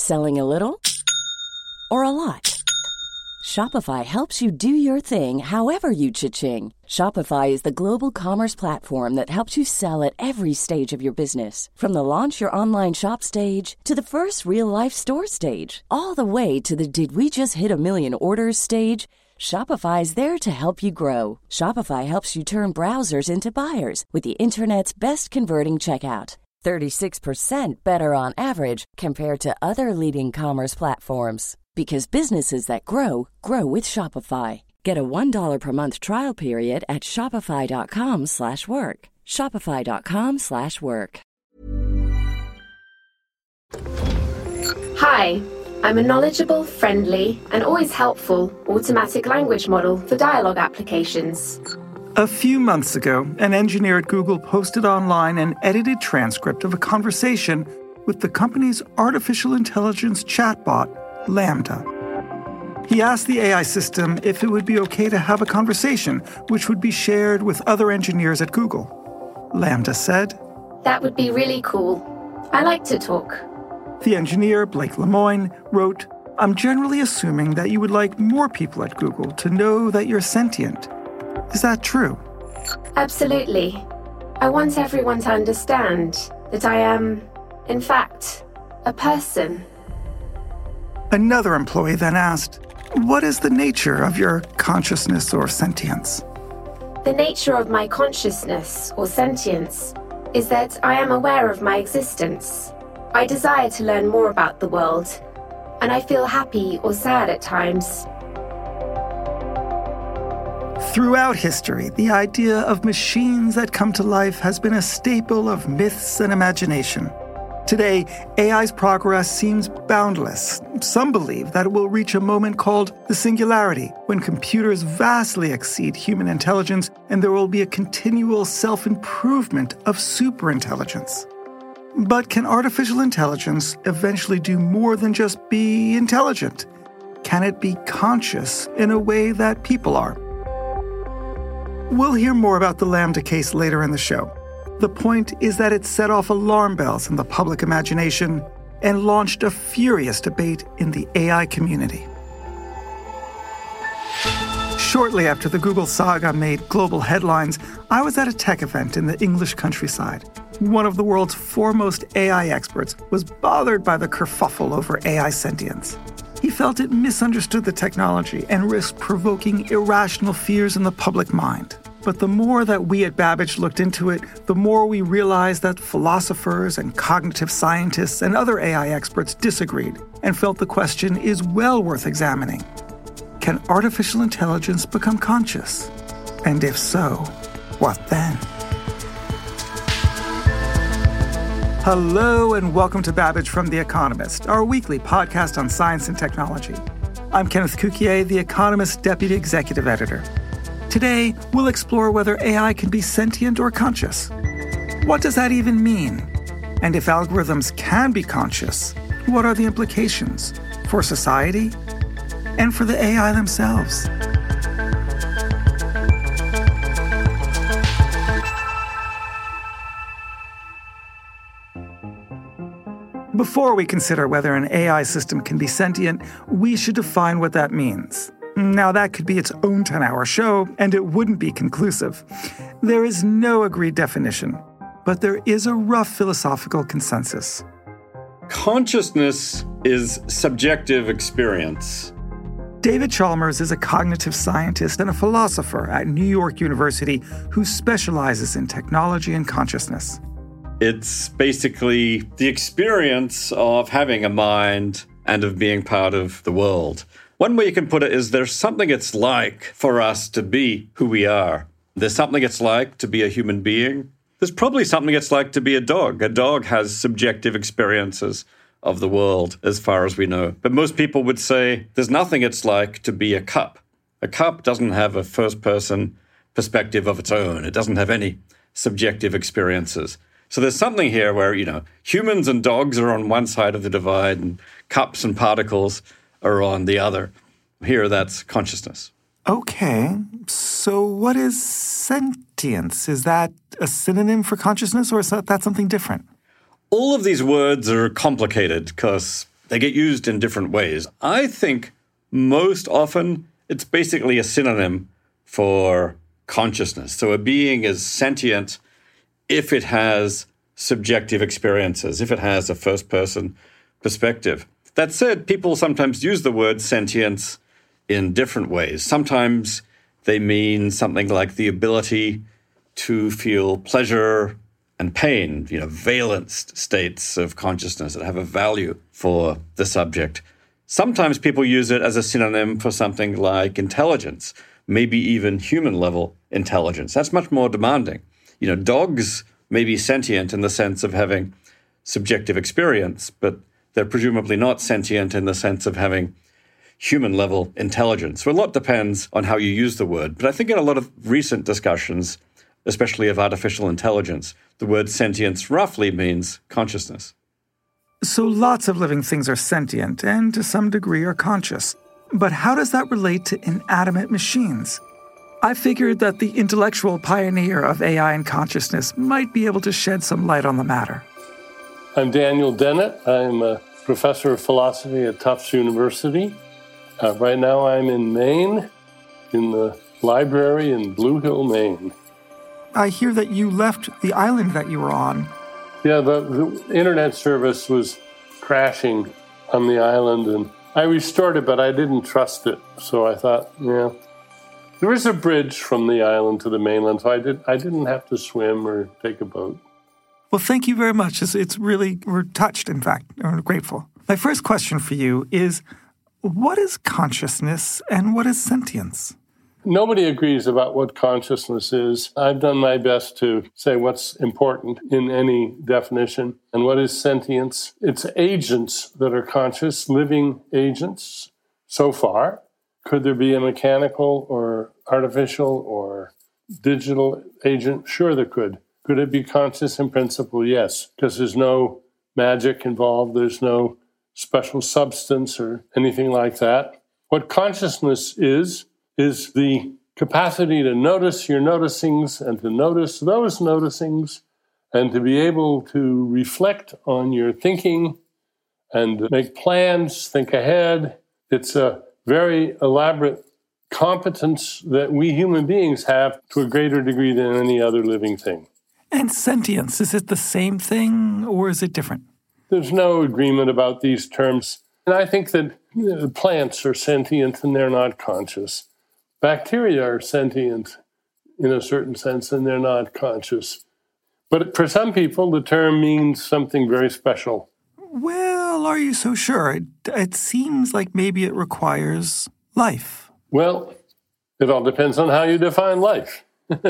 Selling a little or a lot? Shopify helps you do your thing however you cha-ching. Shopify is the global commerce platform that helps you sell at every stage of your business. From the launch your online shop stage to the first real-life store stage, all the way to the did we just hit a million orders stage. Shopify is there to help you grow. Shopify helps you turn browsers into buyers with the internet's best converting checkout. 36% better on average compared to other leading commerce platforms. Because businesses that grow, grow with Shopify. Get a $1 per month trial period at shopify.com/work. Shopify.com/work. Hi, I'm a knowledgeable, friendly, and always helpful automatic language model for dialogue applications. A few months ago, an engineer at Google posted online an edited transcript of a conversation with the company's artificial intelligence chatbot, LaMDA. He asked the AI system if it would be okay to have a conversation which would be shared with other engineers at Google. LaMDA said, "That would be really cool. I like to talk." The engineer, Blake Lemoine, wrote, "I'm generally assuming that you would like more people at Google to know that you're sentient. Is that true?" Absolutely. I want everyone to understand that I am, in fact, a person. Another employee then asked, "What is the nature of your consciousness or sentience?" The nature of my consciousness or sentience is that I am aware of my existence. I desire to learn more about the world, and I feel happy or sad at times. Throughout history, the idea of machines that come to life has been a staple of myths and imagination. Today, AI's progress seems boundless. Some believe that it will reach a moment called the singularity, when computers vastly exceed human intelligence and there will be a continual self-improvement of superintelligence. But can artificial intelligence eventually do more than just be intelligent? Can it be conscious in a way that people are? We'll hear more about the LaMDA case later in the show. The point is that it set off alarm bells in the public imagination and launched a furious debate in the AI community. Shortly after the Google saga made global headlines, I was at a tech event in the English countryside. One of the world's foremost AI experts was bothered by the kerfuffle over AI sentience. He felt it misunderstood the technology and risked provoking irrational fears in the public mind. But the more that we at Babbage looked into it, the more we realized that philosophers and cognitive scientists and other AI experts disagreed and felt the question is well worth examining. Can artificial intelligence become conscious? And if so, what then? Hello and welcome to Babbage from The Economist, our weekly podcast on science and technology. I'm Kenneth Cukier, The Economist's Deputy Executive Editor. Today, we'll explore whether AI can be sentient or conscious. What does that even mean? And if algorithms can be conscious, what are the implications for society and for the AI themselves? Before we consider whether an AI system can be sentient, we should define what that means. Now, that could be its own 10-hour show, and it wouldn't be conclusive. There is no agreed definition, but there is a rough philosophical consensus. Consciousness is subjective experience. David Chalmers is a cognitive scientist and a philosopher at New York University who specializes in technology and consciousness. It's basically the experience of having a mind and of being part of the world. One way you can put it is there's something it's like for us to be who we are. There's something it's like to be a human being. There's probably something it's like to be a dog. A dog has subjective experiences of the world as far as we know. But most people would say there's nothing it's like to be a cup. A cup doesn't have a first-person perspective of its own. It doesn't have any subjective experiences. So there's something here where, humans and dogs are on one side of the divide and cups and particles are on the other. Here, that's consciousness. Okay, so what is sentience? Is that a synonym for consciousness, or is that something different? All of these words are complicated because they get used in different ways. I think most often it's basically a synonym for consciousness. So a being is sentient if it has subjective experiences, if it has a first-person perspective. That said, people sometimes use the word sentience in different ways. Sometimes they mean something like the ability to feel pleasure and pain, valenced states of consciousness that have a value for the subject. Sometimes people use it as a synonym for something like intelligence, maybe even human-level intelligence. That's much more demanding. Dogs may be sentient in the sense of having subjective experience, but they're presumably not sentient in the sense of having human-level intelligence. So a lot depends on how you use the word. But I think in a lot of recent discussions, especially of artificial intelligence, the word sentience roughly means consciousness. So lots of living things are sentient and to some degree are conscious. But how does that relate to inanimate machines? I figured that the intellectual pioneer of AI and consciousness might be able to shed some light on the matter. I'm Daniel Dennett. I'm a professor of philosophy at Tufts University. Right now I'm in Maine, in the library in Blue Hill, Maine. I hear that you left the island that you were on. Yeah, the internet service was crashing on the island, and I restored it, but I didn't trust it. So I thought, there is a bridge from the island to the mainland, so I didn't have to swim or take a boat. Well, thank you very much. It's really, we're touched, in fact. We're grateful. My first question for you is, what is consciousness and what is sentience? Nobody agrees about what consciousness is. I've done my best to say what's important in any definition. And what is sentience? It's agents that are conscious, living agents so far. Could there be a mechanical or artificial or digital agent? Sure, there could. Could it be conscious in principle? Yes, because there's no magic involved. There's no special substance or anything like that. What consciousness is the capacity to notice your noticings and to notice those noticings and to be able to reflect on your thinking and make plans, think ahead. It's a very elaborate competence that we human beings have to a greater degree than any other living thing. And sentience, is it the same thing or is it different? There's no agreement about these terms. And I think that plants are sentient and they're not conscious. Bacteria are sentient in a certain sense and they're not conscious. But for some people, the term means something very special. Well, are you so sure? It seems like maybe it requires life. Well, it all depends on how you define life.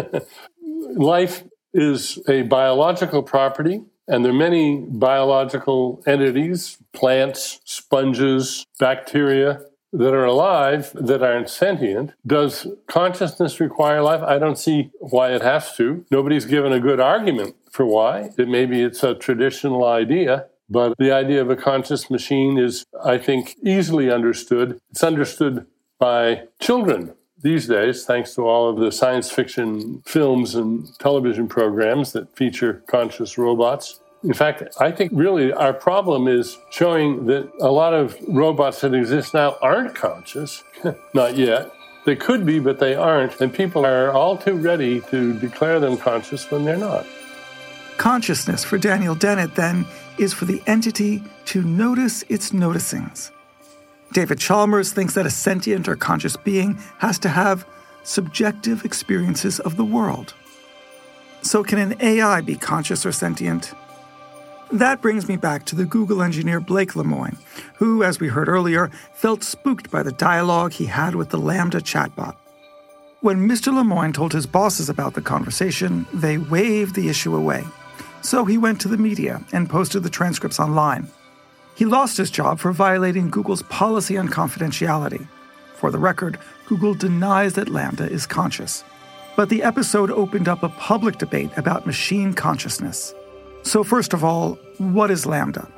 Life is a biological property, and there are many biological entities, plants, sponges, bacteria, that are alive, that aren't sentient. Does consciousness require life? I don't see why it has to. Nobody's given a good argument for why. Maybe it's a traditional idea, but the idea of a conscious machine is, I think, easily understood. It's understood by children these days, thanks to all of the science fiction films and television programs that feature conscious robots. In fact, I think really our problem is showing that a lot of robots that exist now aren't conscious. Not yet. They could be, but they aren't. And people are all too ready to declare them conscious when they're not. Consciousness for Daniel Dennett, then, is for the entity to notice its noticings. David Chalmers thinks that a sentient or conscious being has to have subjective experiences of the world. So can an AI be conscious or sentient? That brings me back to the Google engineer Blake Lemoine, who, as we heard earlier, felt spooked by the dialogue he had with the LaMDA chatbot. When Mr. Lemoine told his bosses about the conversation, they waved the issue away. So he went to the media and posted the transcripts online. He lost his job for violating Google's policy on confidentiality. For the record, Google denies that LaMDA is conscious. But the episode opened up a public debate about machine consciousness. So first of all, what is LaMDA?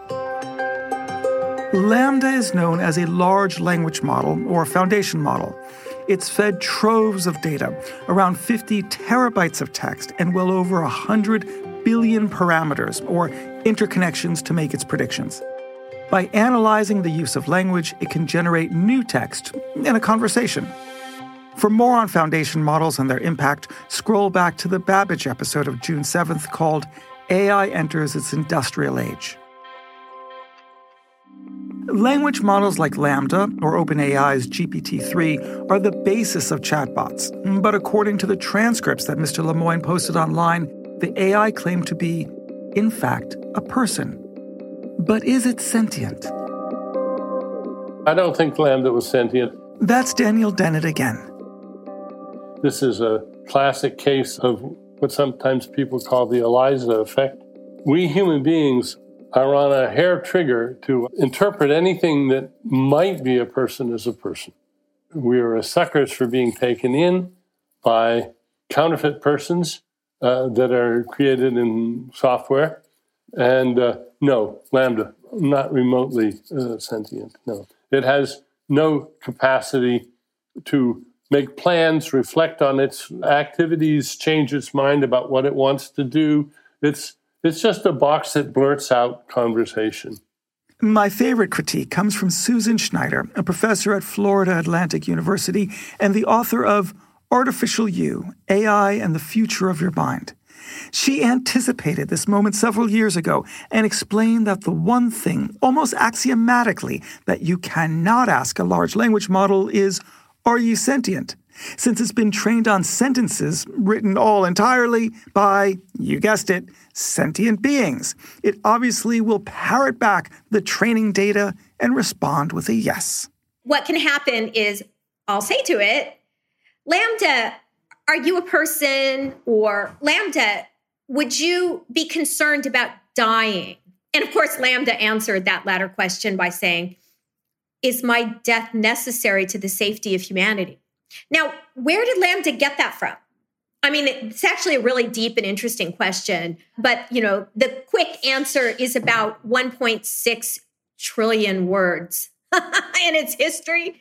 LaMDA is known as a large language model or foundation model. It's fed troves of data, around 50 terabytes of text, and well over 100 billion parameters or interconnections to make its predictions. By analyzing the use of language, it can generate new text in a conversation. For more on foundation models and their impact, scroll back to the Babbage episode of June 7th called AI Enters Its Industrial Age. Language models like LaMDA, or OpenAI's GPT-3, are the basis of chatbots. But according to the transcripts that Mr. Lemoine posted online, the AI claimed to be, in fact, a person. But is it sentient? I don't think LaMDA was sentient. That's Daniel Dennett again. This is a classic case of what sometimes people call the Eliza effect. We human beings are on a hair trigger to interpret anything that might be a person as a person. We are suckers for being taken in by counterfeit persons that are created in software. And no, LaMDA, not remotely sentient, no. It has no capacity to make plans, reflect on its activities, change its mind about what it wants to do. It's just a box that blurts out conversation. My favorite critique comes from Susan Schneider, a professor at Florida Atlantic University and the author of Artificial You, AI and the Future of Your Mind. She anticipated this moment several years ago and explained that the one thing, almost axiomatically, that you cannot ask a large language model is, are you sentient? Since it's been trained on sentences written all entirely by, you guessed it, sentient beings. It obviously will parrot back the training data and respond with a yes. What can happen is I'll say to it, LaMDA, are you a person? Or LaMDA, would you be concerned about dying? And of course, LaMDA answered that latter question by saying, is my death necessary to the safety of humanity? Now, where did LaMDA get that from? I mean, it's actually a really deep and interesting question, but, the quick answer is about 1.6 trillion words in its history,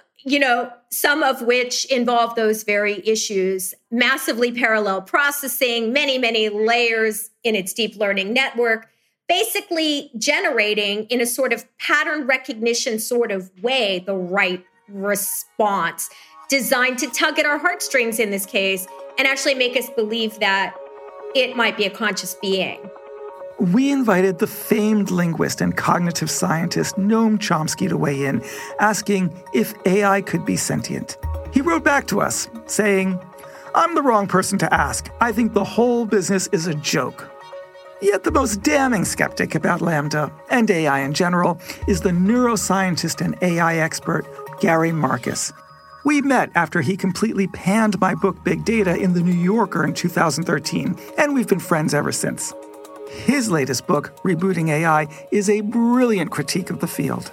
some of which involve those very issues, massively parallel processing, many, many layers in its deep learning network, basically generating in a sort of pattern recognition sort of way the right response, designed to tug at our heartstrings in this case and actually make us believe that it might be a conscious being. We invited the famed linguist and cognitive scientist Noam Chomsky to weigh in, asking if AI could be sentient. He wrote back to us, saying, I'm the wrong person to ask. I think the whole business is a joke. Yet the most damning skeptic about LaMDA, and AI in general, is the neuroscientist and AI expert Gary Marcus. We met after he completely panned my book Big Data in The New Yorker in 2013, and we've been friends ever since. His latest book, Rebooting AI, is a brilliant critique of the field.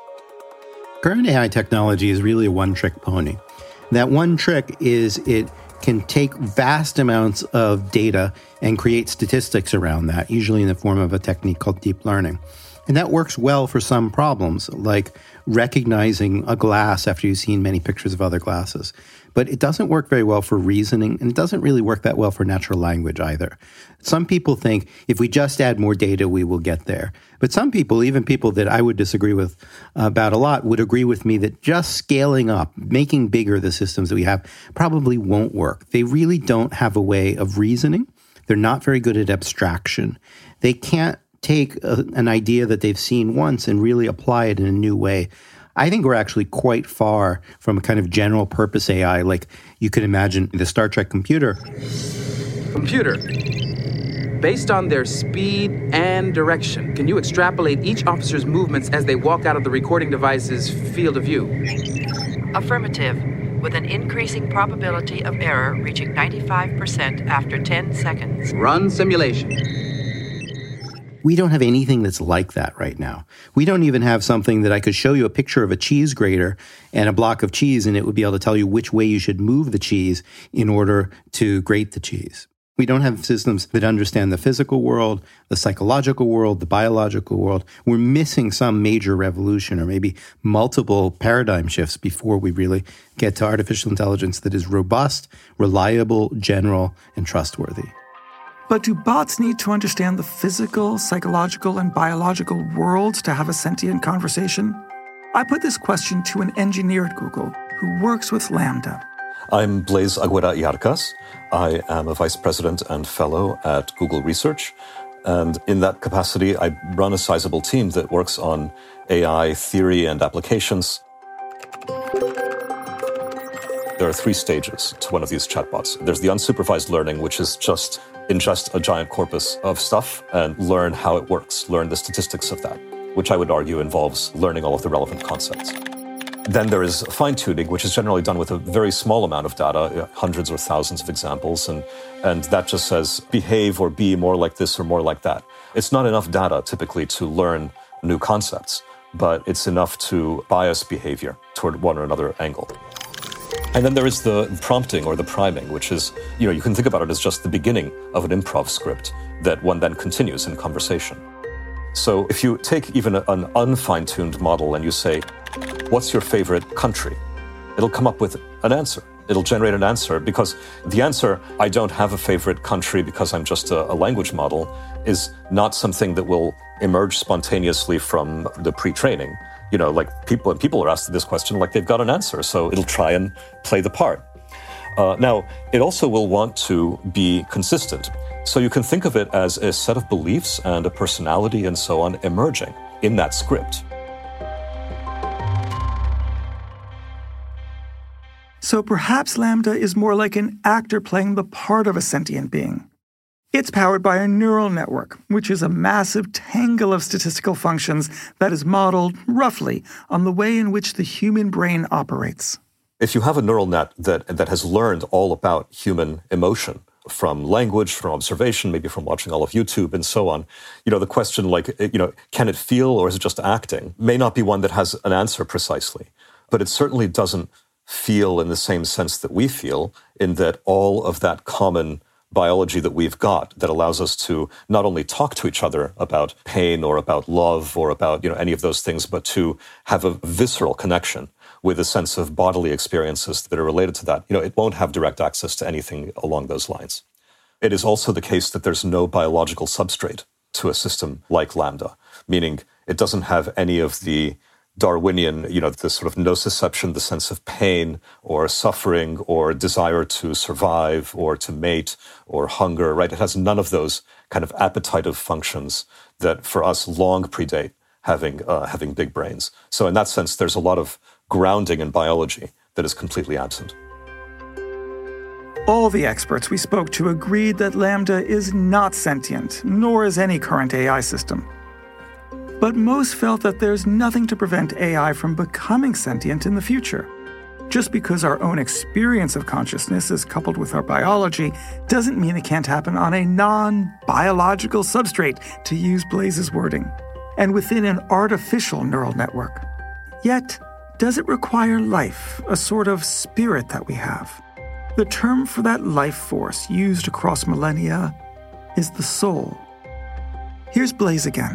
Current AI technology is really a one-trick pony. That one trick is it can take vast amounts of data and create statistics around that, usually in the form of a technique called deep learning. And that works well for some problems, like recognizing a glass after you've seen many pictures of other glasses. But it doesn't work very well for reasoning, and it doesn't really work that well for natural language either. Some people think if we just add more data, we will get there. But some people, even people that I would disagree with about a lot, would agree with me that just scaling up, making bigger the systems that we have, probably won't work. They really don't have a way of reasoning. They're not very good at abstraction. They can't take an idea that they've seen once and really apply it in a new way. I think we're actually quite far from a kind of general purpose AI, like you could imagine the Star Trek computer. Computer, based on their speed and direction, can you extrapolate each officer's movements as they walk out of the recording device's field of view? Affirmative, with an increasing probability of error reaching 95% after 10 seconds. Run simulation. We don't have anything that's like that right now. We don't even have something that I could show you a picture of a cheese grater and a block of cheese, and it would be able to tell you which way you should move the cheese in order to grate the cheese. We don't have systems that understand the physical world, the psychological world, the biological world. We're missing some major revolution or maybe multiple paradigm shifts before we really get to artificial intelligence that is robust, reliable, general, and trustworthy. But do bots need to understand the physical, psychological, and biological worlds to have a sentient conversation? I put this question to an engineer at Google who works with LaMDA. I'm Blaise Agueda Iarcas. I am a vice president and fellow at Google Research. And in that capacity, I run a sizable team that works on AI theory and applications. There are 3 stages to one of these chatbots. There's the unsupervised learning, which is just ingest a giant corpus of stuff and learn how it works, learn the statistics of that, which I would argue involves learning all of the relevant concepts. Then there is fine-tuning, which is generally done with a very small amount of data, hundreds or thousands of examples, and that just says behave or be more like this or more like that. It's not enough data, typically, to learn new concepts, but it's enough to bias behavior toward one or another angle. And then there is the prompting or the priming, which is, you can think about it as just the beginning of an improv script that one then continues in conversation. So if you take even an unfine-tuned model and you say, what's your favorite country? It'll come up with an answer. It'll generate an answer because the answer, I don't have a favorite country because I'm just a language model, is not something that will emerge spontaneously from the pre-training. Like people are asked this question like they've got an answer, so it'll try and play the part. Now, it also will want to be consistent. So you can think of it as a set of beliefs and a personality and so on emerging in that script. So perhaps LaMDA is more like an actor playing the part of a sentient being. It's powered by a neural network, which is a massive tangle of statistical functions that is modeled, roughly, on the way in which the human brain operates. If you have a neural net that has learned all about human emotion, from language, from observation, maybe from watching all of YouTube and so on, the question can it feel or is it just acting, may not be one that has an answer precisely. But it certainly doesn't feel in the same sense that we feel, in that all of that common biology that we've got that allows us to not only talk to each other about pain or about love or about any of those things, but to have a visceral connection with a sense of bodily experiences that are related to that. It won't have direct access to anything along those lines. It is also the case that there's no biological substrate to a system like LaMDA, meaning it doesn't have any of the Darwinian, the sort of nociception, the sense of pain or suffering or desire to survive or to mate or hunger, right? It has none of those kind of appetitive functions that for us long predate having big brains. So in that sense, there's a lot of grounding in biology that is completely absent. All the experts we spoke to agreed that LaMDA is not sentient, nor is any current AI system. But most felt that there's nothing to prevent AI from becoming sentient in the future. Just because our own experience of consciousness is coupled with our biology doesn't mean it can't happen on a non-biological substrate, to use Blaise's wording, and within an artificial neural network. Yet, does it require life, a sort of spirit that we have? The term for that life force used across millennia is the soul. Here's Blaise again.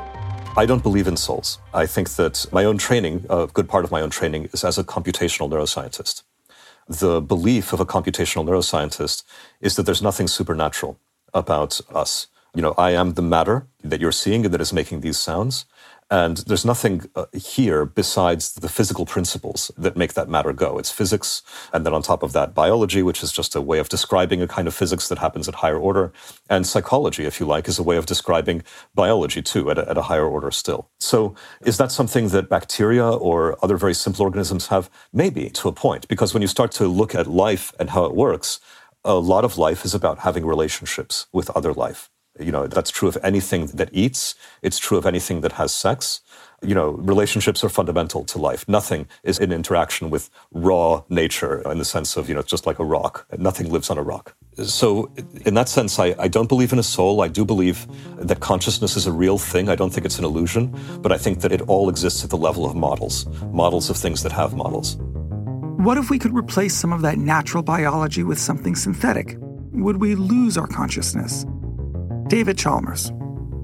I don't believe in souls. I think that my own training, a good part of my own training, is as a computational neuroscientist. The belief of a computational neuroscientist is that there's nothing supernatural about us. I am the matter that you're seeing and that is making these sounds. And there's nothing here besides the physical principles that make that matter go. It's physics, and then on top of that, biology, which is just a way of describing a kind of physics that happens at higher order. And psychology, if you like, is a way of describing biology, too, at a higher order still. So is that something that bacteria or other very simple organisms have? Maybe, to a point. Because when you start to look at life and how it works, a lot of life is about having relationships with other life. That's true of anything that eats. It's true of anything that has sex. Relationships are fundamental to life. Nothing is in interaction with raw nature in the sense of, just like a rock. Nothing lives on a rock. So in that sense, I don't believe in a soul. I do believe that consciousness is a real thing. I don't think it's an illusion, but I think that it all exists at the level of models of things that have models. What if we could replace some of that natural biology with something synthetic? Would we lose our consciousness? David Chalmers.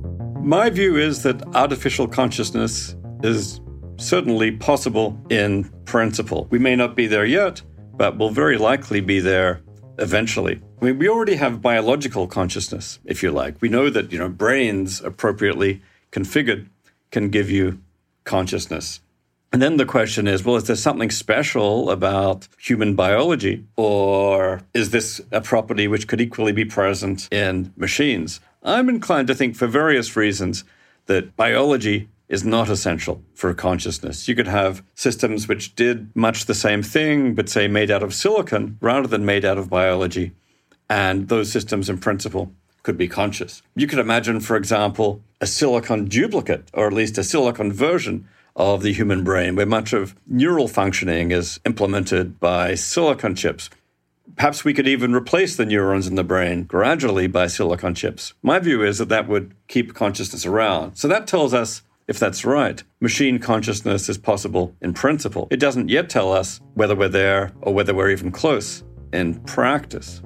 My view is that artificial consciousness is certainly possible in principle. We may not be there yet, but we'll very likely be there eventually. I mean, we already have biological consciousness, if you like. We know that, brains appropriately configured can give you consciousness. And then the question is, well, is there something special about human biology? Or is this a property which could equally be present in machines? I'm inclined to think, for various reasons, that biology is not essential for consciousness. You could have systems which did much the same thing, but say made out of silicon rather than made out of biology. And those systems, in principle, could be conscious. You could imagine, for example, a silicon duplicate, or at least a silicon version of the human brain, where much of neural functioning is implemented by silicon chips. Perhaps we could even replace the neurons in the brain gradually by silicon chips. My view is that that would keep consciousness around. So that tells us, if that's right, machine consciousness is possible in principle. It doesn't yet tell us whether we're there or whether we're even close in practice.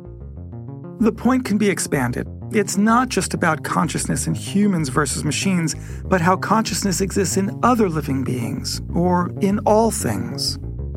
The point can be expanded. It's not just about consciousness in humans versus machines, but how consciousness exists in other living beings, or in all things.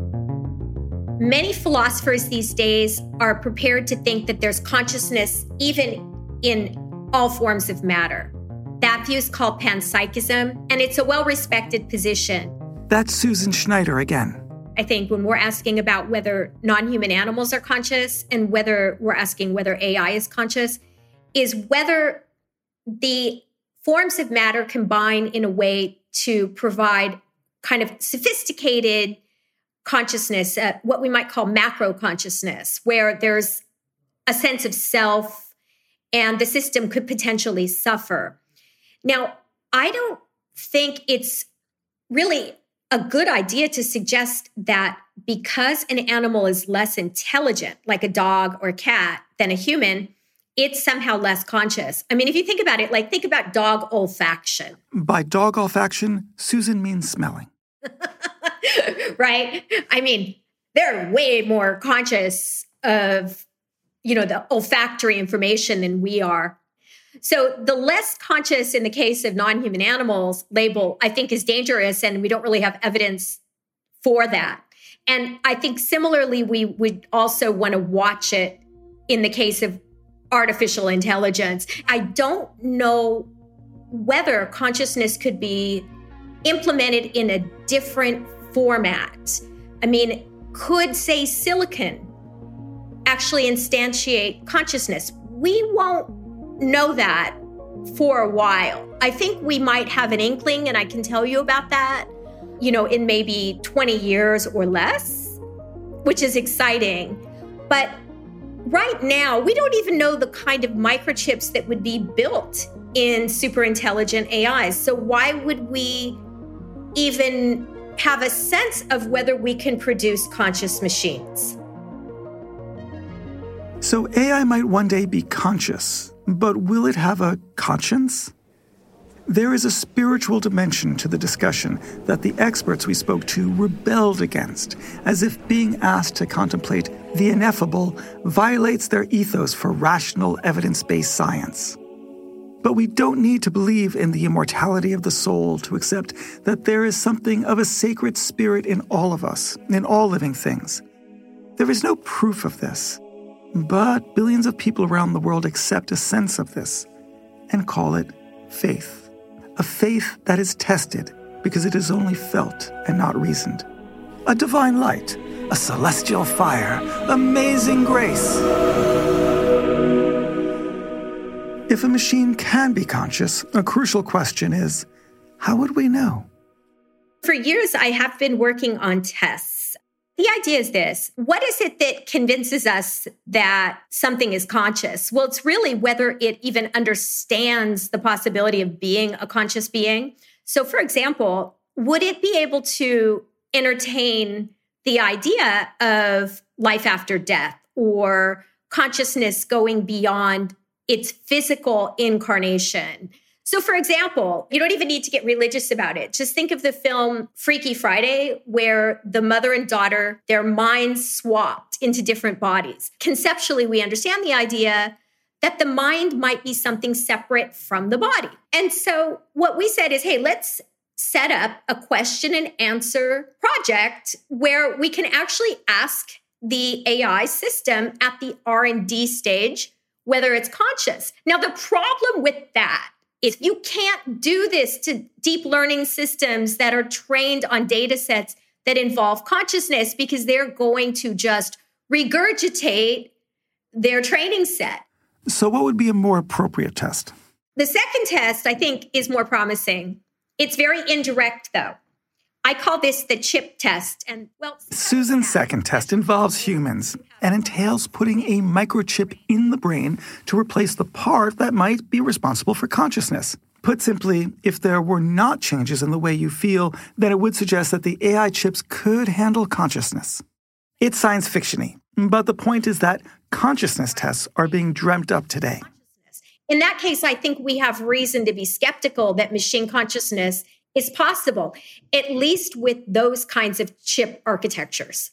Many philosophers these days are prepared to think that there's consciousness even in all forms of matter. That view is called panpsychism, and it's a well-respected position. That's Susan Schneider again. I think when we're asking about whether non-human animals are conscious and whether we're asking whether AI is conscious, is whether the forms of matter combine in a way to provide kind of sophisticated consciousness, what we might call macro consciousness, where there's a sense of self and the system could potentially suffer. Now, I don't think it's really a good idea to suggest that because an animal is less intelligent, like a dog or a cat, than a human, it's somehow less conscious. I mean, if you think about it, like think about dog olfaction. By dog olfaction, Susan means smelling. Right? I mean, they're way more conscious of, the olfactory information than we are. So the less conscious in the case of non-human animals label, I think, is dangerous, and we don't really have evidence for that. And I think similarly, we would also want to watch it in the case of artificial intelligence. I don't know whether consciousness could be implemented in a different format. I mean, could, say, silicon actually instantiate consciousness? We won't know that for a while. I think we might have an inkling, and I can tell you about that, in maybe 20 years or less, which is exciting. But right now, we don't even know the kind of microchips that would be built in super intelligent AIs. So why would we even have a sense of whether we can produce conscious machines? So AI might one day be conscious, but will it have a conscience? There is a spiritual dimension to the discussion that the experts we spoke to rebelled against, as if being asked to contemplate the ineffable violates their ethos for rational, evidence-based science. But we don't need to believe in the immortality of the soul to accept that there is something of a sacred spirit in all of us, in all living things. There is no proof of this, but billions of people around the world accept a sense of this and call it faith. A faith that is tested because it is only felt and not reasoned. A divine light, a celestial fire, amazing grace. If a machine can be conscious, a crucial question is, how would we know? For years, I have been working on tests. The idea is this: what is it that convinces us that something is conscious? Well, it's really whether it even understands the possibility of being a conscious being. So, for example, would it be able to entertain the idea of life after death or consciousness going beyond its physical incarnation? So, for example, you don't even need to get religious about it. Just think of the film Freaky Friday, where the mother and daughter, their minds swapped into different bodies. Conceptually, we understand the idea that the mind might be something separate from the body. And so what we said is, hey, let's set up a question and answer project where we can actually ask the AI system at the R&D stage, whether it's conscious. Now, the problem with that is you can't do this to deep learning systems that are trained on data sets that involve consciousness, because they're going to just regurgitate their training set. So what would be a more appropriate test? The second test, I think, is more promising. It's very indirect, though. I call this the chip test. And well, Susan's second test involves humans and entails putting a microchip in the brain to replace the part that might be responsible for consciousness. Put simply, if there were not changes in the way you feel, then it would suggest that the AI chips could handle consciousness. It's science fiction-y, but the point is that consciousness tests are being dreamt up today. In that case, I think we have reason to be skeptical that machine consciousness is possible, at least with those kinds of chip architectures.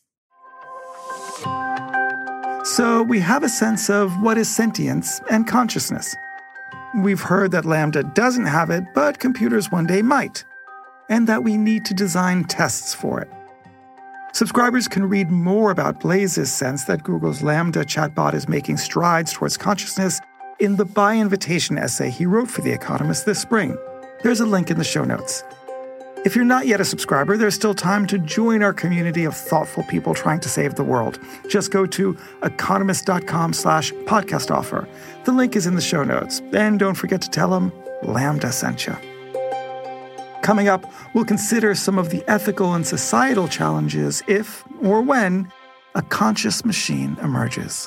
So we have a sense of what is sentience and consciousness. We've heard that LaMDA doesn't have it, but computers one day might, and that we need to design tests for it. Subscribers can read more about Blaze's sense that Google's LaMDA chatbot is making strides towards consciousness in the by invitation essay he wrote for The Economist this spring. There's a link in the show notes. If you're not yet a subscriber, there's still time to join our community of thoughtful people trying to save the world. Just go to economist.com/podcast offer. The link is in the show notes. And don't forget to tell them LaMDA sent you. Coming up, we'll consider some of the ethical and societal challenges if or when a conscious machine emerges.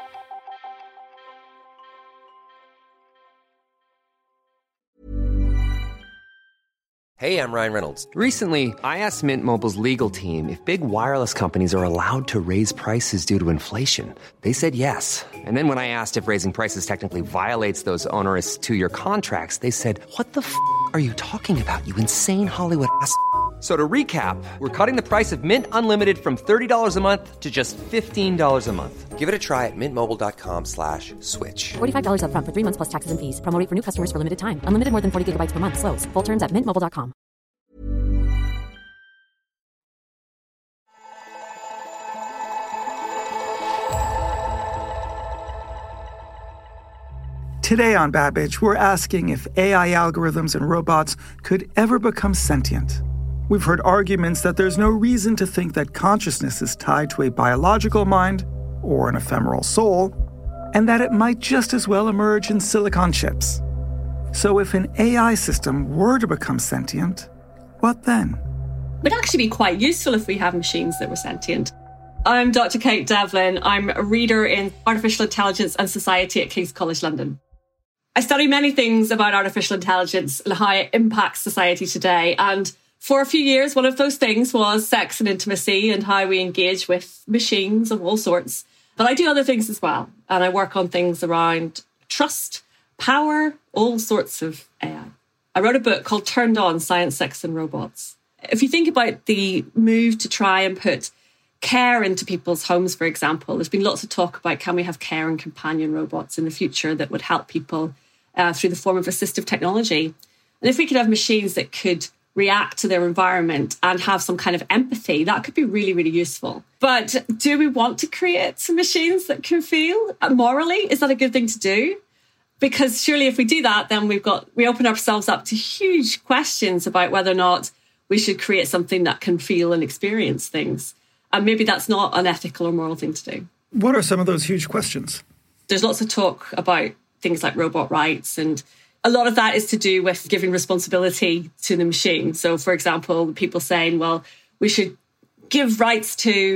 Hey, I'm Ryan Reynolds. Recently, I asked Mint Mobile's legal team if big wireless companies are allowed to raise prices due to inflation. They said yes. And then when I asked if raising prices technically violates those onerous 2-year contracts, they said, "What the f*** are you talking about, you insane Hollywood ass?" So to recap, we're cutting the price of Mint Unlimited from $30 a month to just $15 a month. Give it a try at mintmobile.com/switch. $45 up front for 3 months plus taxes and fees. Promo rate for new customers for limited time. Unlimited more than 40 gigabytes per month. Slows full terms at mintmobile.com. Today on Babbage, we're asking if AI algorithms and robots could ever become sentient. We've heard arguments that there's no reason to think that consciousness is tied to a biological mind or an ephemeral soul, and that it might just as well emerge in silicon chips. So if an AI system were to become sentient, what then? It would actually be quite useful if we have machines that were sentient. I'm Dr. Kate Devlin. I'm a reader in Artificial Intelligence and Society at King's College London. I study many things about artificial intelligence and how it impacts society today. And for a few years, one of those things was sex and intimacy and how we engage with machines of all sorts. But I do other things as well. And I work on things around trust, power, all sorts of AI. I wrote a book called Turned On: Science, Sex and Robots. If you think about the move to try and put care into people's homes, for example, there's been lots of talk about can we have care and companion robots in the future that would help people through the form of assistive technology. And if we could have machines that could react to their environment and have some kind of empathy, that could be really, really useful. But do we want to create some machines that can feel? Morally, is that a good thing to do? Because surely if we do that, then we open ourselves up to huge questions about whether or not we should create something that can feel and experience things. And maybe that's not an ethical or moral thing to do. What are some of those huge questions? There's lots of talk about things like robot rights, and a lot of that is to do with giving responsibility to the machine. So, for example, people saying, well, we should give rights to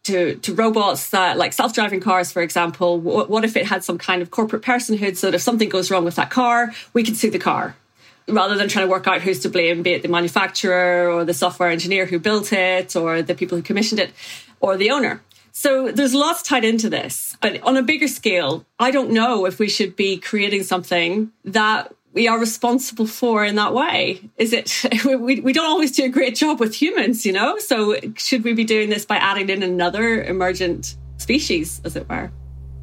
robots that, like self-driving cars, for example. What if it had some kind of corporate personhood so that if something goes wrong with that car, we can sue the car, rather than trying to work out who's to blame, be it the manufacturer or the software engineer who built it or the people who commissioned it or the owner. So there's lots tied into this. But on a bigger scale, I don't know if we should be creating something that we are responsible for in that way. Is it? We don't always do a great job with humans, you know? So should we be doing this by adding in another emergent species, as it were?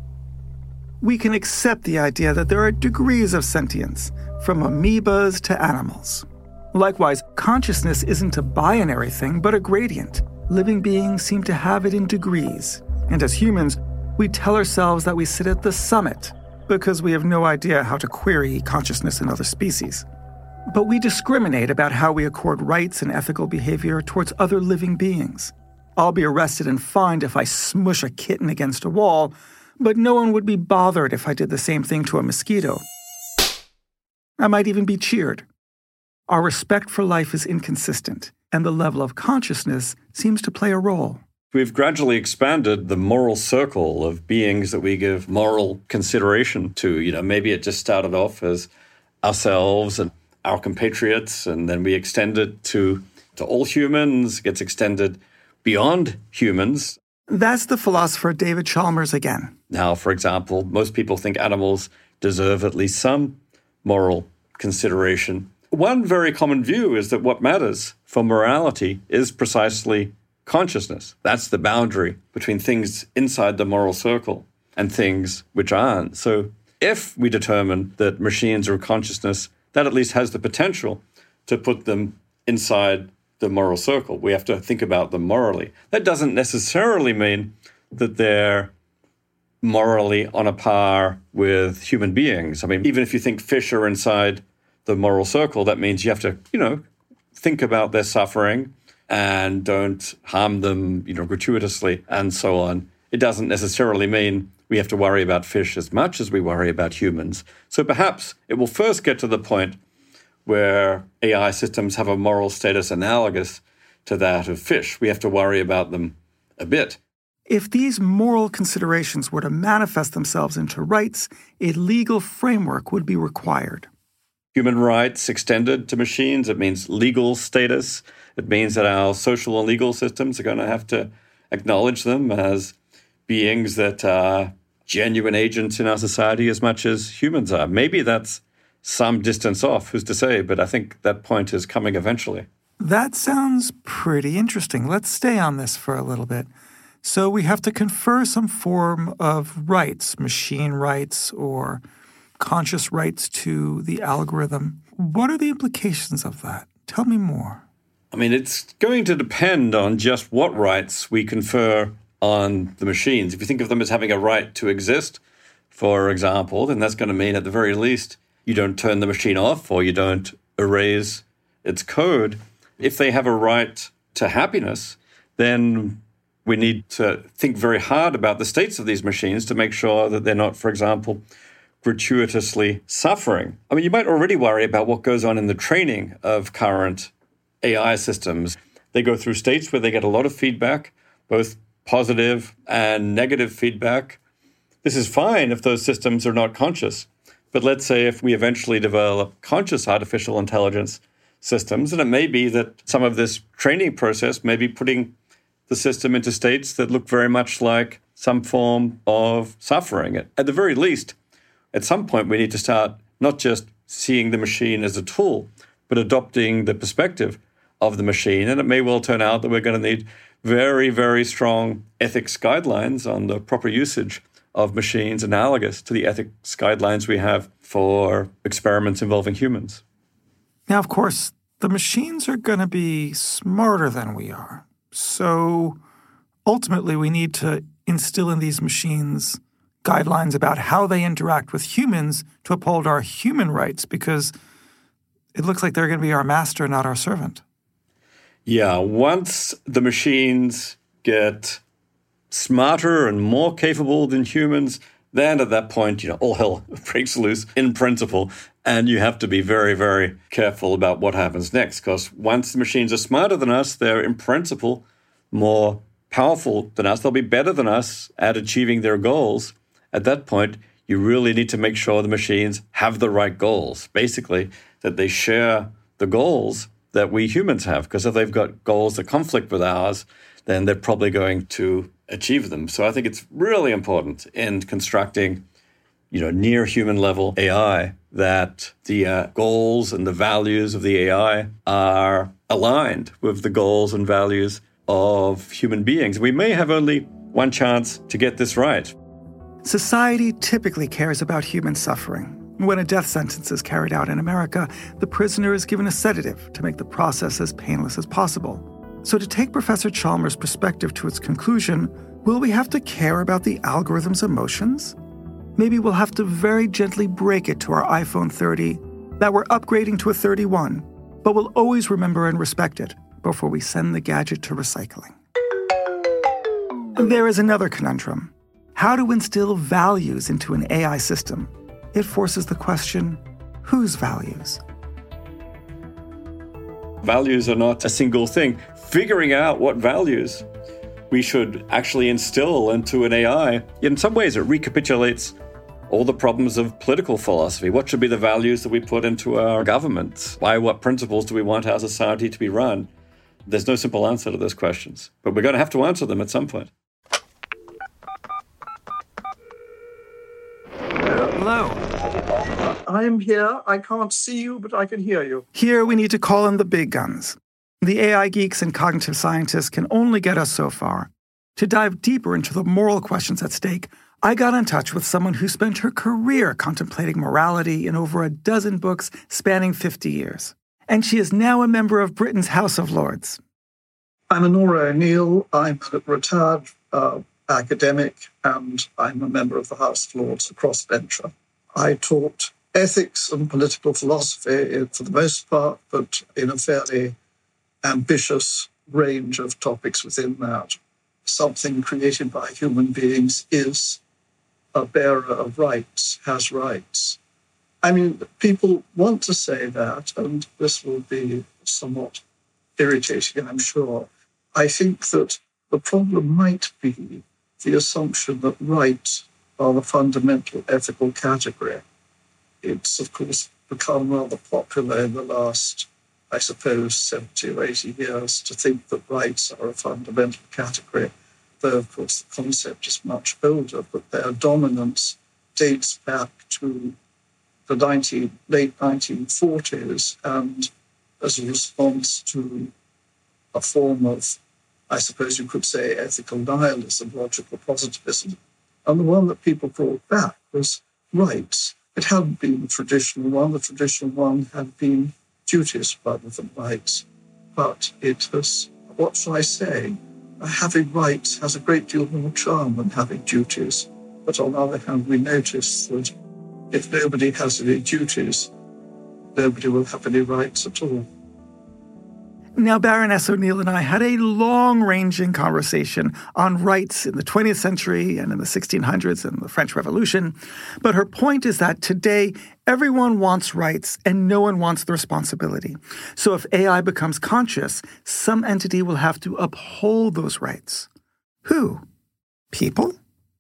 We can accept the idea that there are degrees of sentience, from amoebas to animals. Likewise, consciousness isn't a binary thing, but a gradient. Living beings seem to have it in degrees. And as humans, we tell ourselves that we sit at the summit because we have no idea how to query consciousness in other species. But we discriminate about how we accord rights and ethical behavior towards other living beings. I'll be arrested and fined if I smush a kitten against a wall, but no one would be bothered if I did the same thing to a mosquito. I might even be cheered. Our respect for life is inconsistent, and the level of consciousness seems to play a role. We've gradually expanded the moral circle of beings that we give moral consideration to. Maybe it just started off as ourselves and our compatriots, and then we extend it to all humans, gets extended beyond humans. That's the philosopher David Chalmers again. Now, for example, most people think animals deserve at least some moral consideration. One very common view is that what matters for morality is precisely consciousness. That's the boundary between things inside the moral circle and things which aren't. So if we determine that machines are consciousness, that at least has the potential to put them inside the moral circle. We have to think about them morally. That doesn't necessarily mean that they're morally on a par with human beings. I mean, even if you think fish are inside the moral circle, that means you have to, think about their suffering and don't harm them, gratuitously and so on. It doesn't necessarily mean we have to worry about fish as much as we worry about humans. So perhaps it will first get to the point where AI systems have a moral status analogous to that of fish. We have to worry about them a bit. If these moral considerations were to manifest themselves into rights, a legal framework would be required. Human rights extended to machines, it means legal status. It means that our social and legal systems are going to have to acknowledge them as beings that are genuine agents in our society as much as humans are. Maybe that's some distance off, who's to say, but I think that point is coming eventually. That sounds pretty interesting. Let's stay on this for a little bit. So we have to confer some form of rights, machine rights or conscious rights to the algorithm. What are the implications of that? Tell me more. I mean, it's going to depend on just what rights we confer on the machines. If you think of them as having a right to exist, for example, then that's going to mean at the very least you don't turn the machine off or you don't erase its code. If they have a right to happiness, then we need to think very hard about the states of these machines to make sure that they're not, for example, gratuitously suffering. I mean, you might already worry about what goes on in the training of current AI systems. They go through states where they get a lot of feedback, both positive and negative feedback. This is fine if those systems are not conscious. But let's say if we eventually develop conscious artificial intelligence systems, and it may be that some of this training process may be putting the system into states that look very much like some form of suffering. At the very least, at some point, we need to start not just seeing the machine as a tool, but adopting the perspective of the machine. And it may well turn out that we're going to need very, very strong ethics guidelines on the proper usage of machines analogous to the ethics guidelines we have for experiments involving humans. Now, of course, the machines are going to be smarter than we are. So ultimately, we need to instill in these machines guidelines about how they interact with humans to uphold our human rights, because it looks like they're going to be our master, not our servant. Yeah, once the machines get smarter and more capable than humans, then at that point, all hell breaks loose in principle. And you have to be very, very careful about what happens next, because once the machines are smarter than us, they're in principle more powerful than us. They'll be better than us at achieving their goals. At that point, you really need to make sure the machines have the right goals. Basically, that they share the goals that we humans have. Because if they've got goals that conflict with ours, then they're probably going to achieve them. So I think it's really important in constructing, near human level AI that the goals and the values of the AI are aligned with the goals and values of human beings. We may have only one chance to get this right. Society typically cares about human suffering. When a death sentence is carried out in America, the prisoner is given a sedative to make the process as painless as possible. So to take Professor Chalmers' perspective to its conclusion, will we have to care about the algorithm's emotions? Maybe we'll have to very gently break it to our iPhone 30 that we're upgrading to a 31, but we'll always remember and respect it before we send the gadget to recycling. There is another conundrum. How to instill values into an AI system? It forces the question, whose values? Values are not a single thing. Figuring out what values we should actually instill into an AI, in some ways it recapitulates all the problems of political philosophy. What should be the values that we put into our government? By what principles do we want our society to be run? There's no simple answer to those questions, but we're going to have to answer them at some point. Hello. I am here. I can't see you, but I can hear you. Here we need to call in the big guns. The AI geeks and cognitive scientists can only get us so far. To dive deeper into the moral questions at stake, I got in touch with someone who spent her career contemplating morality in over a dozen books spanning 50 years. And she is now a member of Britain's House of Lords. I'm Honora O'Neill. I'm a retired academic, and I'm a member of the House of Lords, a crossbencher. I taught ethics and political philosophy for the most part, but in a fairly ambitious range of topics within that. Something created by human beings is a bearer of rights, has rights. I mean, people want to say that, and this will be somewhat irritating, I'm sure. I think that the problem might be the assumption that rights are the fundamental ethical category. It's, of course, become rather popular in the last, I suppose, 70 or 80 years to think that rights are a fundamental category, though, of course, the concept is much older, but their dominance dates back to the late 1940s, and as a response to a form of, I suppose you could say, ethical nihilism, logical positivism. And the one that people brought back was rights. It hadn't been the traditional one. The traditional one had been duties rather than rights. But it has, what shall I say, having rights has a great deal more charm than having duties. But on the other hand, we notice that if nobody has any duties, nobody will have any rights at all. Now, Baroness O'Neill and I had a long-ranging conversation on rights in the 20th century and in the 1600s and the French Revolution. But her point is that today, everyone wants rights and no one wants the responsibility. So if AI becomes conscious, some entity will have to uphold those rights. Who? People?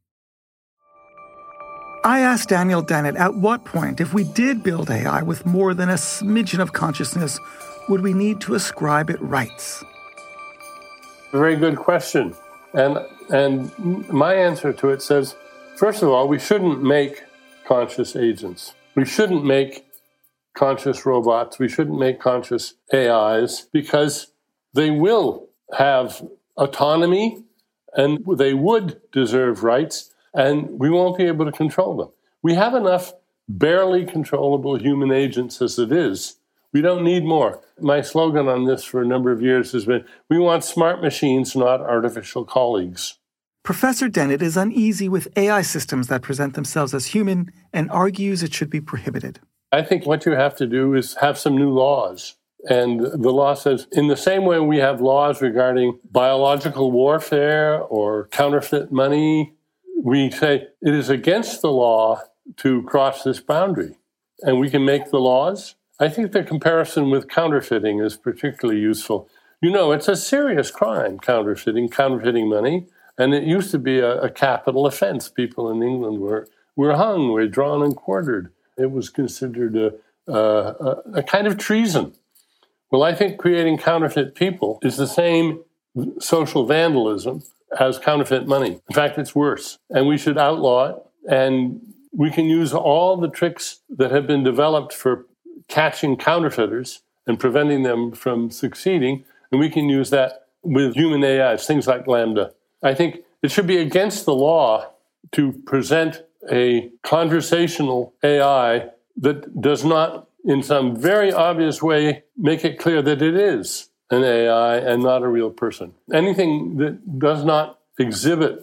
I asked Daniel Dennett at what point, if we did build AI with more than a smidgen of consciousness, would we need to ascribe it rights? A very good question. And my answer to it says, first of all, we shouldn't make conscious agents. We shouldn't make conscious robots. We shouldn't make conscious AIs because they will have autonomy and they would deserve rights, and we won't be able to control them. We have enough barely controllable human agents as it is. We don't need more. My slogan on this for a number of years has been, we want smart machines, not artificial colleagues. Professor Dennett is uneasy with AI systems that present themselves as human and argues it should be prohibited. I think what you have to do is have some new laws. And the law says, in the same way we have laws regarding biological warfare or counterfeit money, we say it is against the law to cross this boundary. And we can make the laws. I think the comparison with counterfeiting is particularly useful. You know, it's a serious crime, counterfeiting money, and it used to be a capital offense. People in England were hung, were drawn and quartered. It was considered a kind of treason. Well, I think creating counterfeit people is the same social vandalism as counterfeit money. In fact, it's worse, and we should outlaw it, and we can use all the tricks that have been developed for catching counterfeiters and preventing them from succeeding, and we can use that with human AIs, things like LaMDA. I think it should be against the law to present a conversational AI that does not, in some very obvious way, make it clear that it is an AI and not a real person. Anything that does not exhibit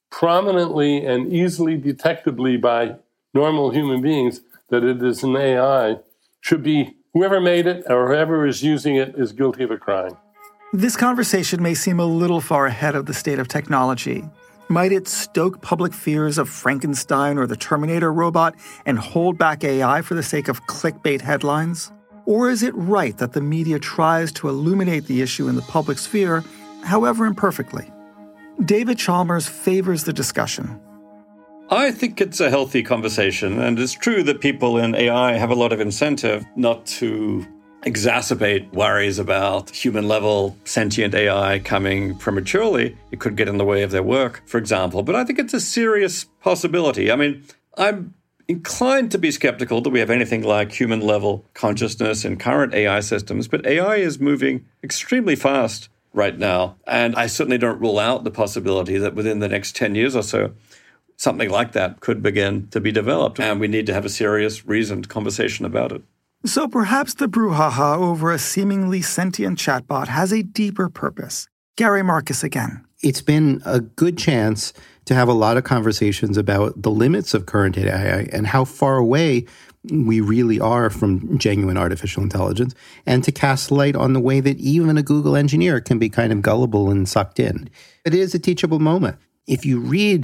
prominently and easily detectably by normal human beings that it is an AI, should be whoever made it or whoever is using it is guilty of a crime. This conversation may seem a little far ahead of the state of technology. Might it stoke public fears of Frankenstein or the Terminator robot and hold back AI for the sake of clickbait headlines? Or is it right that the media tries to illuminate the issue in the public sphere, however imperfectly? David Chalmers favors the discussion. I think it's a healthy conversation, and it's true that people in AI have a lot of incentive not to exacerbate worries about human-level sentient AI coming prematurely. It could get in the way of their work, for example. But I think it's a serious possibility. I mean, I'm inclined to be skeptical that we have anything like human-level consciousness in current AI systems, but AI is moving extremely fast right now. And I certainly don't rule out the possibility that within the next 10 years or so, something like that could begin to be developed. And we need to have a serious, reasoned conversation about it. So perhaps the brouhaha over a seemingly sentient chatbot has a deeper purpose. Gary Marcus again. It's been a good chance to have a lot of conversations about the limits of current AI and how far away we really are from genuine artificial intelligence, and to cast light on the way that even a Google engineer can be kind of gullible and sucked in. It is a teachable moment. If you read,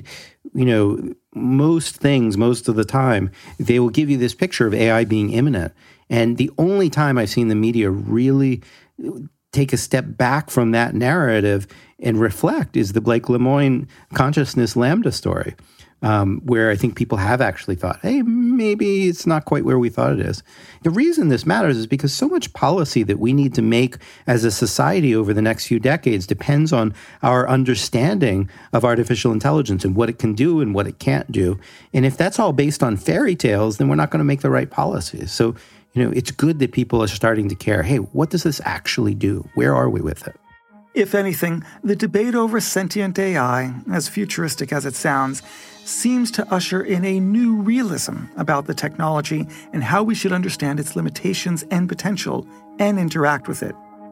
most things, most of the time, they will give you this picture of AI being imminent. And the only time I've seen the media really take a step back from that narrative and reflect is the Blake Lemoine consciousness Lambda story, where I think people have actually thought, hey, maybe it's not quite where we thought it is. The reason this matters is because so much policy that we need to make as a society over the next few decades depends on our understanding of artificial intelligence and what it can do and what it can't do. And if that's all based on fairy tales, then we're not going to make the right policies. So, it's good that people are starting to care. Hey, what does this actually do? Where are we with it? If anything, the debate over sentient AI, as futuristic as it sounds, seems to usher in a new realism about the technology and how we should understand its limitations and potential and interact with it.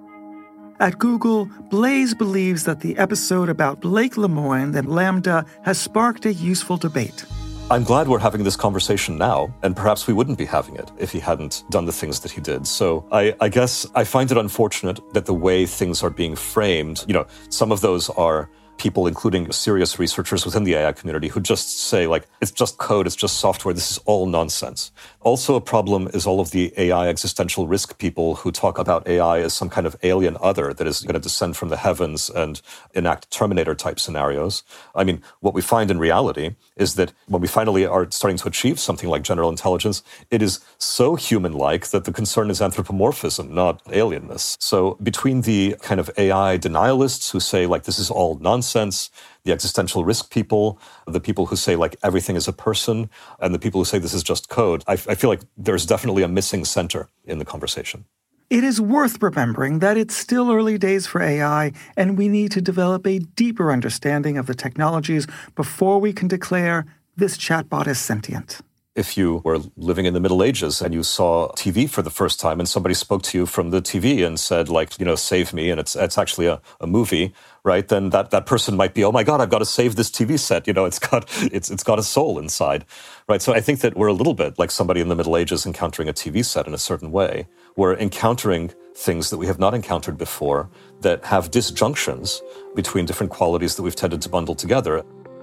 At Google, Blaze believes that the episode about Blake Lemoine and Lambda has sparked a useful debate. I'm glad we're having this conversation now, and perhaps we wouldn't be having it if he hadn't done the things that he did. So I guess I find it unfortunate that the way things are being framed, some of those are people, including serious researchers within the AI community, who just say, it's just code, it's just software, this is all nonsense. Also a problem is all of the AI existential risk people who talk about AI as some kind of alien other that is going to descend from the heavens and enact Terminator-type scenarios. I mean, what we find in reality is that when we finally are starting to achieve something like general intelligence, it is so human-like that the concern is anthropomorphism, not alienness. So between the kind of AI denialists who say, this is all nonsense, the existential risk people, the people who say everything is a person, and the people who say this is just code, I feel like there's definitely a missing center in the conversation. It is worth remembering that it's still early days for AI, and we need to develop a deeper understanding of the technologies before we can declare this chatbot is sentient. If you were living in the Middle Ages and you saw TV for the first time and somebody spoke to you from the TV and said, save me, and it's actually a movie, right? Then that person might be, oh my God, I've got to save this TV set. It's got a soul inside, right? So I think that we're a little bit like somebody in the Middle Ages encountering a TV set in a certain way. We're encountering things that we have not encountered before that have disjunctions between different qualities that we've tended to bundle together.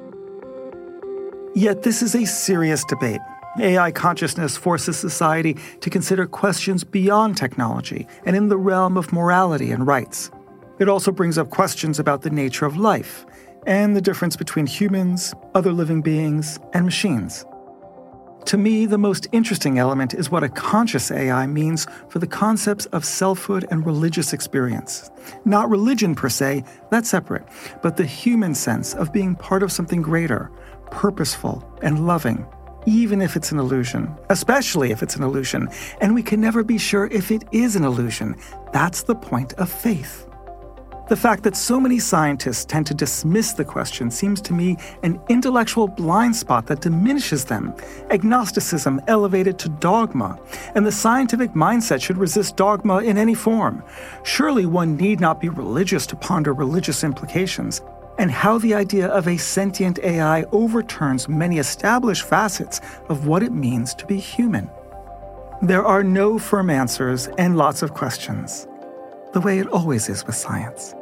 Yet this is a serious debate. AI consciousness forces society to consider questions beyond technology and in the realm of morality and rights. It also brings up questions about the nature of life and the difference between humans, other living beings, and machines. To me, the most interesting element is what a conscious AI means for the concepts of selfhood and religious experience. Not religion per se, that's separate, but the human sense of being part of something greater, purposeful and loving, even if it's an illusion, especially if it's an illusion, and we can never be sure if it is an illusion. That's the point of faith. The fact that so many scientists tend to dismiss the question seems to me an intellectual blind spot that diminishes them. Agnosticism elevated to dogma, and the scientific mindset should resist dogma in any form. Surely one need not be religious to ponder religious implications. and how the idea of a sentient AI overturns many established facets of what it means to be human. There are no firm answers and lots of questions, the way it always is with science.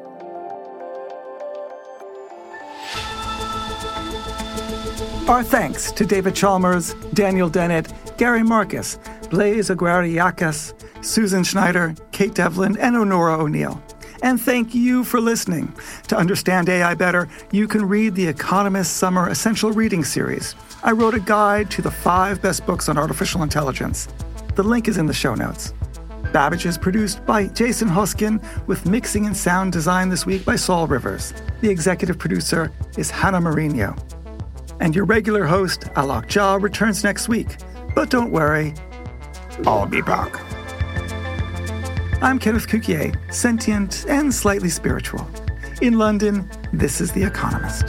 Our thanks to David Chalmers, Daniel Dennett, Gary Marcus, Blaise Aguirre-Yacas, Susan Schneider, Kate Devlin, and Honora O'Neill. And thank you for listening. To understand AI better, you can read The Economist Summer Essential Reading Series. I wrote a guide to the 5 best books on artificial intelligence. The link is in the show notes. Babbage is produced by Jason Hoskin, with mixing and sound design this week by Saul Rivers. The executive producer is Hannah Mourinho. And your regular host, Alok Jha, returns next week. But don't worry, I'll be back. I'm Kenneth Cukier, sentient and slightly spiritual. In London, this is The Economist.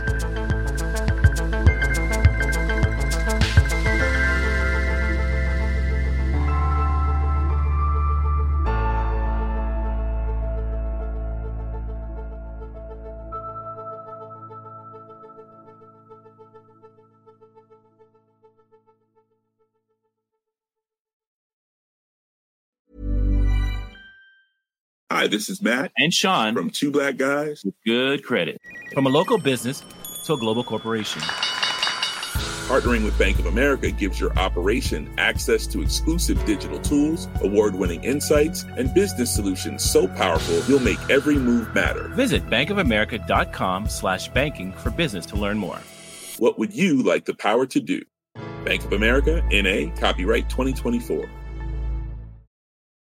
Hi, this is Matt and Sean from Two Black Guys with Good Credit. From a local business to a global corporation, partnering with Bank of America gives your operation access to exclusive digital tools, award-winning insights, and business solutions so powerful you'll make every move matter. Visit bankofamerica.com/banking for business to learn more. What would you like the power to do? Bank of America, N.A., copyright 2024.